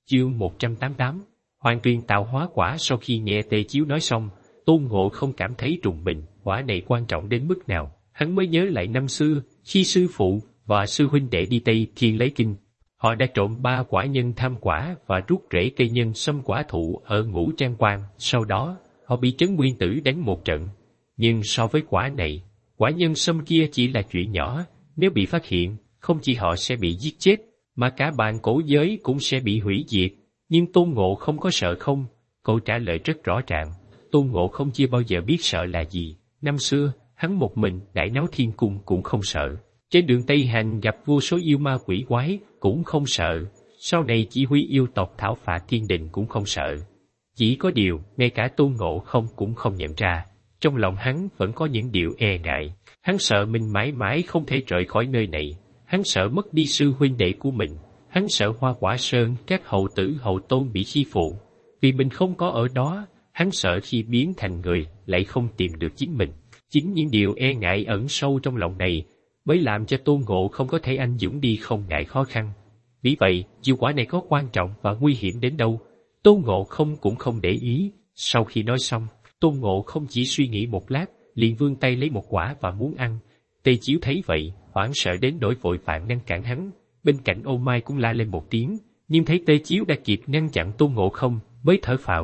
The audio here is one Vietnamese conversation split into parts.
Chương 188. Hoàng tuyền tạo hóa quả. Sau khi nghe Tề Chiếu nói xong, Tôn Ngộ không cảm thấy rùng mình, quả này quan trọng đến mức nào. Hắn mới nhớ lại năm xưa, khi sư phụ và sư huynh đệ đi Tây Thiên lấy kinh, họ đã trộm 3 quả nhân tham quả và rút rễ cây nhân sâm quả thụ ở Ngũ Trang Quan. Sau đó, họ bị Trấn Nguyên Tử đánh một trận. Nhưng so với quả này, quả nhân sâm kia chỉ là chuyện nhỏ. Nếu bị phát hiện, không chỉ họ sẽ bị giết chết, mà cả bàn cổ giới cũng sẽ bị hủy diệt. Nhưng Tôn Ngộ không có sợ không? Câu trả lời rất rõ ràng. Tôn Ngộ không chưa bao giờ biết sợ là gì. Năm xưa, hắn một mình đại náo thiên cung cũng không sợ. Trên đường Tây Hành gặp vô số yêu ma quỷ quái cũng không sợ. Sau này chỉ huy yêu tộc thảo phạt thiên đình cũng không sợ. Chỉ có điều, ngay cả Tôn Ngộ không cũng không nhận ra. Trong lòng hắn vẫn có những điều e ngại. Hắn sợ mình mãi mãi không thể rời khỏi nơi này. Hắn sợ mất đi sư huynh đệ của mình. Hắn sợ Hoa Quả Sơn các hậu tử hậu tôn bị khi phụ. Vì mình không có ở đó, hắn sợ khi biến thành người lại không tìm được chính mình. Chính những điều e ngại ẩn sâu trong lòng này mới làm cho Tôn Ngộ không có thể anh dũng đi không ngại khó khăn. Vì vậy, dù quả này có quan trọng và nguy hiểm đến đâu, Tôn Ngộ không cũng không để ý. Sau khi nói xong, Tôn Ngộ không chỉ suy nghĩ một lát, liền vươn tay lấy một quả và muốn ăn. Tề Chiếu thấy vậy, hoảng sợ đến nỗi vội vàng ngăn cản hắn. Bên cạnh Ô Mai cũng la lên một tiếng, nhưng thấy Tề Chiếu đã kịp ngăn chặn Tôn Ngộ không, mới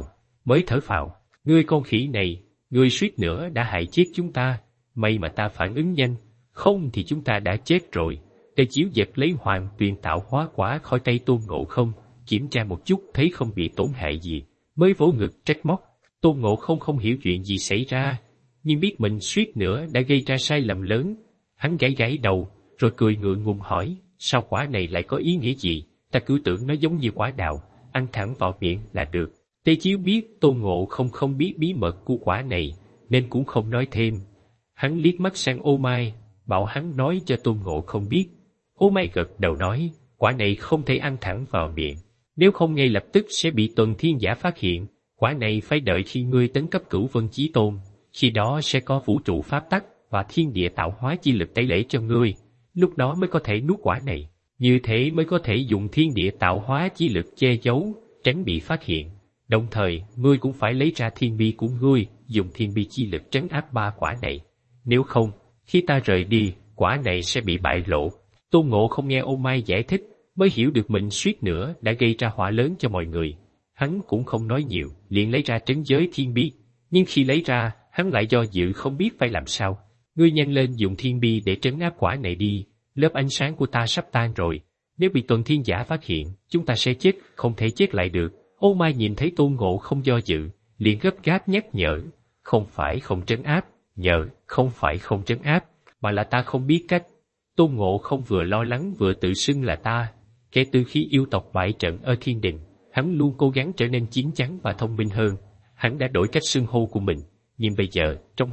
thở phào. Ngươi con khỉ này, ngươi suýt nữa đã hại chết chúng ta. May mà ta phản ứng nhanh, không thì chúng ta đã chết rồi. Tề Chiếu giật lấy Hoàng tuyền tạo hóa quả khỏi tay Tôn Ngộ không, kiểm tra một chút thấy không bị tổn hại gì, mới vỗ ngực trách móc. Tôn Ngộ không không hiểu chuyện gì xảy ra, nhưng biết mình suýt nữa đã gây ra sai lầm lớn. Hắn gãi đầu, rồi cười ngượng ngùng hỏi, sao quả này lại có ý nghĩa gì? Ta cứ tưởng nó giống như quả đào, ăn thẳng vào miệng là được. Tề Chiếu biết Tôn Ngộ không không biết bí mật của quả này, nên cũng không nói thêm. Hắn liếc mắt sang Ô Mai, bảo hắn nói cho Tôn Ngộ không biết. Ô Mai gật đầu nói, quả này không thể ăn thẳng vào miệng, nếu không ngay lập tức sẽ bị Tuần Thiên Giả phát hiện. Quả này phải đợi khi ngươi tấn cấp Cửu Vân Chí Tôn, khi đó sẽ có vũ trụ pháp tắc và thiên địa tạo hóa chi lực tẩy lễ cho ngươi, lúc đó mới có thể nuốt quả này. Như thế mới có thể dùng thiên địa tạo hóa chi lực che giấu, tránh bị phát hiện. Đồng thời, ngươi cũng phải lấy ra thiên bi của ngươi, dùng thiên bi chi lực trấn áp 3 quả này. Nếu không, khi ta rời đi, quả này sẽ bị bại lộ. Tôn Ngộ không nghe Ô Mai giải thích, mới hiểu được mình suýt nữa đã gây ra họa lớn cho mọi người. Hắn cũng không nói nhiều, liền lấy ra trấn giới thiên bi. Nhưng khi lấy ra, hắn lại do dự không biết phải làm sao. Ngươi nhanh lên dùng thiên bi để trấn áp quả này đi. Lớp ánh sáng của ta sắp tan rồi. Nếu bị Tuần Thiên Giả phát hiện, chúng ta sẽ chết, không thể chết lại được. Ô Mai nhìn thấy Tôn Ngộ không do dự, liền gấp gáp nhắc nhở. Không phải không trấn áp, không phải không trấn áp, mà là ta không biết cách. Tôn Ngộ không vừa lo lắng vừa tự xưng là ta. Kể từ khi yêu tộc bại trận ở Thiên Đình, hắn luôn cố gắng trở nên chín chắn và thông minh hơn. Hắn đã đổi cách xưng hô của mình, nhưng bây giờ trong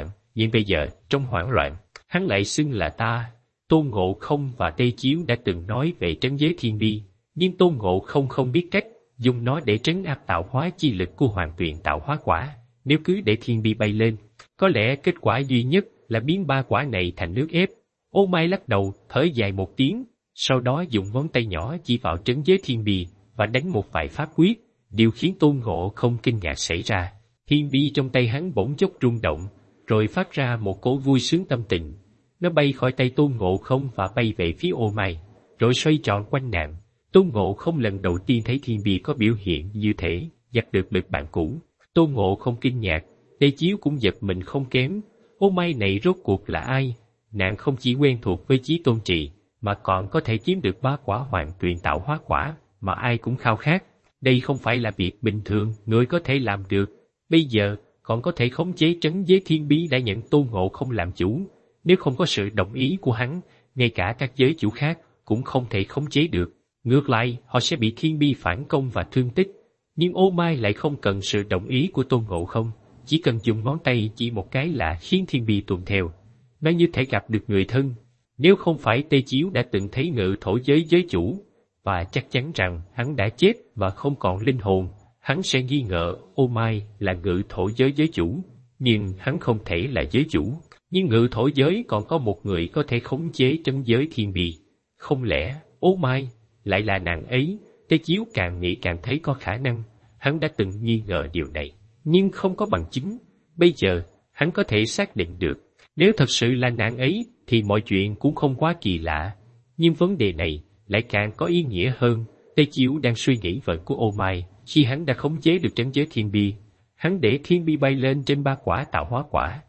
hoảng loạn, hắn lại xưng là ta. Tôn Ngộ không và Tề Chiếu đã từng nói về trấn giới thiên bi, nhưng Tôn Ngộ không không biết cách dùng nó để trấn áp tạo hóa chi lực của Hoàng tuyền tạo hóa quả. Nếu cứ để thiên bi bay lên, có lẽ kết quả duy nhất là biến 3 quả này thành nước ép. Ô Mai lắc đầu, thở dài một tiếng, sau đó dùng ngón tay nhỏ chỉ vào trấn giới thiên bi và đánh một vài pháp quyết. Điều khiến Tôn Ngộ không kinh ngạc xảy ra, thiên bi trong tay hắn bỗng chốc rung động, rồi phát ra một cỗ vui sướng tâm tình. Nó bay khỏi tay Tôn Ngộ không và bay về phía Ô Mai, rồi xoay tròn quanh nàng. Tôn Ngộ không lần đầu tiên thấy thiên bi có biểu hiện như thế, giật được lực bạn cũ. Tôn Ngộ không kinh ngạc, Tề Chiếu cũng giật mình không kém. Ô Mai này rốt cuộc là ai? Nàng không chỉ quen thuộc với Chí Tôn Trì, mà còn có thể chiếm được 3 quả Hoàng tuyền tạo hóa quả mà ai cũng khao khát. Đây không phải là việc bình thường người có thể làm được. Bây giờ còn có thể khống chế trấn giới thiên bi đã nhận Tôn Ngộ không làm chủ. Nếu không có sự đồng ý của hắn, ngay cả các giới chủ khác cũng không thể khống chế được. Ngược lại, họ sẽ bị thiên bi phản công và thương tích. Nhưng Ô Mai lại không cần sự đồng ý của Tôn Ngộ không, chỉ cần dùng ngón tay chỉ một cái là khiến thiên bi tuân theo. Nó như thể gặp được người thân. Nếu không phải Tề Chiếu đã từng thấy Ngự Thổ giới giới chủ, và chắc chắn rằng hắn đã chết và không còn linh hồn, hắn sẽ nghi ngờ Ô Mai là Ngự Thổ giới giới chủ. Nhưng hắn không thể là giới chủ. Nhưng Ngự Thổ giới còn có một người có thể khống chế trấn giới thiên bi. Không lẽ Ô Mai lại là nàng ấy? Tê Chiếu càng nghĩ càng thấy có khả năng. Hắn đã từng nghi ngờ điều này, nhưng không có bằng chứng. Bây giờ, hắn có thể xác định được. Nếu thật sự là nạn ấy, thì mọi chuyện cũng không quá kỳ lạ. Nhưng vấn đề này lại càng có ý nghĩa hơn. Tê Chiếu đang suy nghĩ vận của Ô Mai khi hắn đã khống chế được trấn giới thiên bi. Hắn để thiên bi bay lên trên 3 quả tạo hóa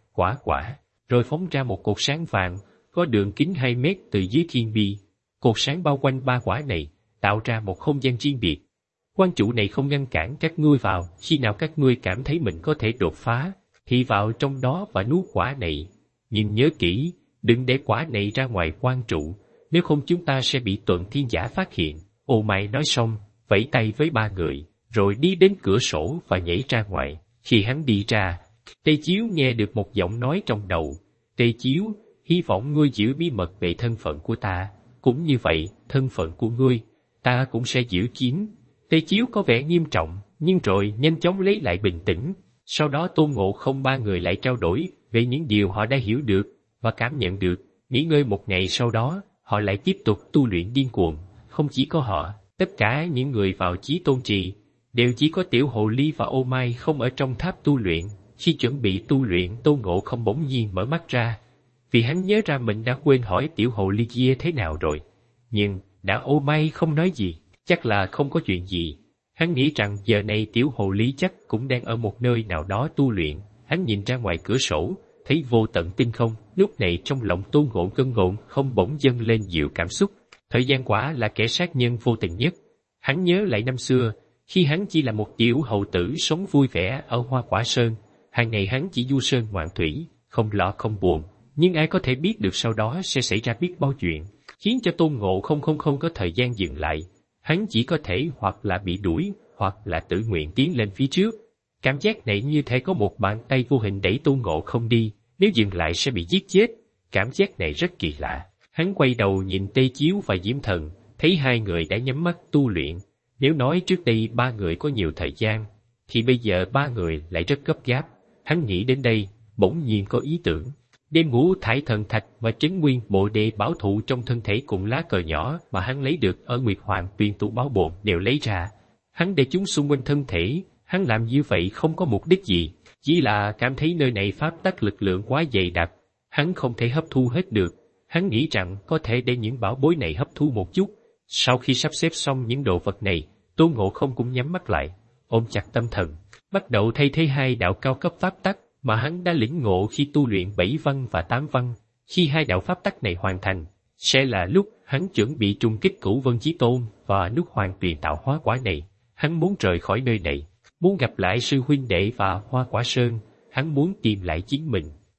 quả, rồi phóng ra một cột sáng vàng có đường kính 2 mét từ dưới thiên bi. Cột sáng bao quanh 3 quả này, tạo ra một không gian riêng biệt. Quan chủ này không ngăn cản các ngươi vào, khi nào các ngươi cảm thấy mình có thể đột phá, thì vào trong đó và nuốt quả này. Nhưng nhớ kỹ, đừng để quả này ra ngoài quan trụ, nếu không chúng ta sẽ bị Tuần Thiên Giả phát hiện. Ô Mai nói xong, vẫy tay với 3 người, rồi đi đến cửa sổ và nhảy ra ngoài. Khi hắn đi ra, Tê Chiếu nghe được một giọng nói trong đầu. Tê Chiếu, hy vọng ngươi giữ bí mật về thân phận của ta, cũng như vậy, thân phận của ngươi, ta cũng sẽ giữ kín. Tê Chiếu có vẻ nghiêm trọng, nhưng rồi nhanh chóng lấy lại bình tĩnh. Sau đó Tôn Ngộ Không 3 người lại trao đổi về những điều họ đã hiểu được và cảm nhận được. Nghỉ ngơi một ngày sau đó, họ lại tiếp tục tu luyện điên cuồng. Không chỉ có họ, tất cả những người vào Chí Tôn Trì đều chỉ có Tiểu Hồ Ly và Ô Mai không ở trong tháp tu luyện. Khi chuẩn bị tu luyện, Tôn Ngộ Không bỗng nhiên mở mắt ra, vì hắn nhớ ra mình đã quên hỏi Tiểu Hồ Ly kia thế nào rồi. Nhưng đã Ô Mai không nói gì, chắc là không có chuyện gì. Hắn nghĩ rằng giờ này Tiểu Hồ Ly chắc cũng đang ở một nơi nào đó tu luyện. Hắn nhìn ra ngoài cửa sổ, thấy vô tận tinh không. Lúc này trong lòng Tôn Ngộ Không bỗng dâng lên dịu cảm xúc. Thời gian quả là kẻ sát nhân vô tình nhất. Hắn nhớ lại năm xưa, khi hắn chỉ là một tiểu hầu tử sống vui vẻ ở Hoa Quả Sơn. Hàng ngày hắn chỉ du sơn ngoạn thủy, không lo không buồn. Nhưng ai có thể biết được sau đó sẽ xảy ra biết bao chuyện, khiến cho Tôn Ngộ không có thời gian dừng lại. Hắn chỉ có thể hoặc là bị đuổi, hoặc là tự nguyện tiến lên phía trước. Cảm giác này như thể có một bàn tay vô hình đẩy Tôn Ngộ Không đi, nếu dừng lại sẽ bị giết chết. Cảm giác này rất kỳ lạ. Hắn quay đầu nhìn Tê Chiếu và Diễm Thần, thấy 2 người đã nhắm mắt tu luyện. Nếu nói trước đây 3 người có nhiều thời gian, thì bây giờ 3 người lại rất gấp gáp. Hắn nghĩ đến đây, bỗng nhiên có ý tưởng. Đem ngũ thải thần thạch và trấn nguyên bộ đề bảo thụ trong thân thể cùng lá cờ nhỏ mà hắn lấy được ở Nguyệt Hoàng Tuyền tụ báo bồn đều lấy ra. Hắn để chúng xung quanh thân thể. Hắn làm như vậy không có mục đích gì, chỉ là cảm thấy nơi này pháp tắc lực lượng quá dày đặc, hắn không thể hấp thu hết được. Hắn nghĩ rằng có thể để những bảo bối này hấp thu một chút. Sau khi sắp xếp xong những đồ vật này, Tôn Ngộ Không cũng nhắm mắt lại, ôm chặt tâm thần, bắt đầu thay thế 2 đạo cao cấp pháp tắc mà hắn đã lĩnh ngộ khi tu luyện 7 văn và 8 văn. Khi 2 đạo pháp tắc này hoàn thành, sẽ là lúc hắn chuẩn bị trùng kích Cửu Vân Chí Tôn và nước Hoàng Tuyền tạo hóa quả này. Hắn muốn rời khỏi nơi này, muốn gặp lại sư huynh đệ và Hoa Quả Sơn, hắn muốn tìm lại chính mình.